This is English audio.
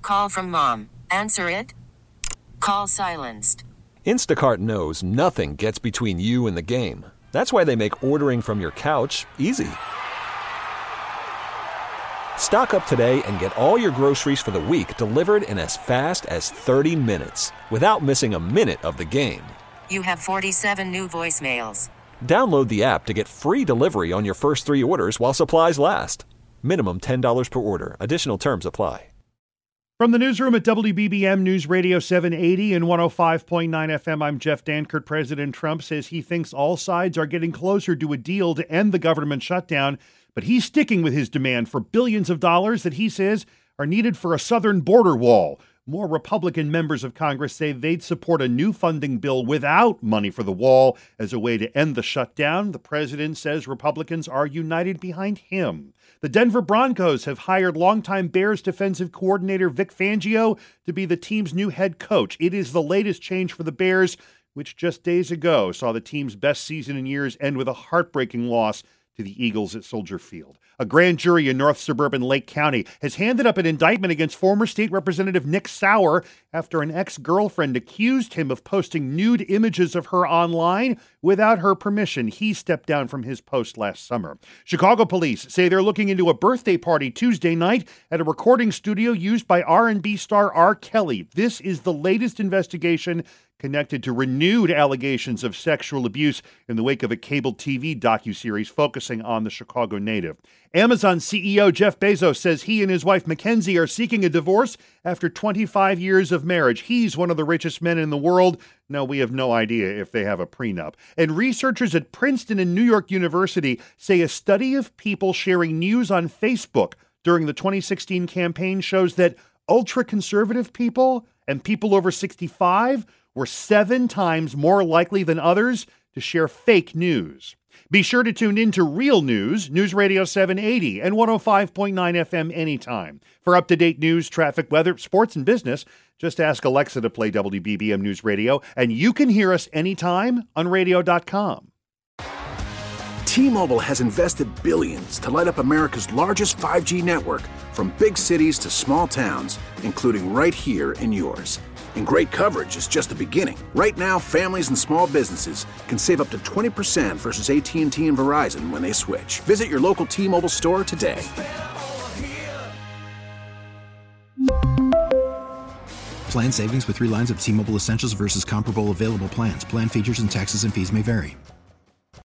Call from mom. Answer it. Call silenced. Instacart knows nothing gets between you and the game. That's why they make ordering from your couch easy. Stock up today and get all your groceries for the week delivered in as fast as 30 minutes without missing a minute of the game. You have 47 new voicemails. Download the app to get free delivery on your first 3 orders while supplies last. Minimum $10 per order. Additional terms apply. From the newsroom at WBBM News Radio 780 and 105.9 FM, I'm Jeff Dankert. President Trump says he thinks all sides are getting closer to a deal to end the government shutdown, but he's sticking with his demand for billions of dollars that he says are needed for a southern border wall. More Republican members of Congress say they'd support a new funding bill without money for the wall as a way to end the shutdown. The president says Republicans are united behind him. The Denver Broncos have hired longtime Bears defensive coordinator Vic Fangio to be the team's new head coach. It is the latest change for the Bears, which just days ago saw the team's best season in years end with a heartbreaking loss to the Eagles at Soldier Field. A grand jury in north suburban Lake County has handed up an indictment against former state representative Nick Sauer after an ex-girlfriend accused him of posting nude images of her online without her permission. He stepped down from his post last summer. Chicago police say they're looking into a birthday party Tuesday night at a recording studio used by R&B star R. Kelly. This is the latest investigation connected to renewed allegations of sexual abuse in the wake of a cable TV docuseries focusing on the Chicago native. Amazon CEO Jeff Bezos says he and his wife Mackenzie are seeking a divorce after 25 years of marriage. He's one of the richest men in the world. No, we have no idea if they have a prenup. And researchers at Princeton and New York University say a study of people sharing news on Facebook during the 2016 campaign shows that ultra-conservative people and people over 65 were 7 times more likely than others to share fake news. Be sure to tune in to Real News, News Radio 780 and 105.9 FM anytime. For up-to-date news, traffic, weather, sports, and business, just ask Alexa to play WBBM News Radio, and you can hear us anytime on radio.com. T-Mobile has invested billions to light up America's largest 5G network, from big cities to small towns, including right here in yours. And great coverage is just the beginning. Right now, families and small businesses can save up to 20% versus AT&T and Verizon when they switch. Visit your local T-Mobile store today. Plan savings with 3 lines of T-Mobile Essentials versus comparable available plans. Plan features and taxes and fees may vary.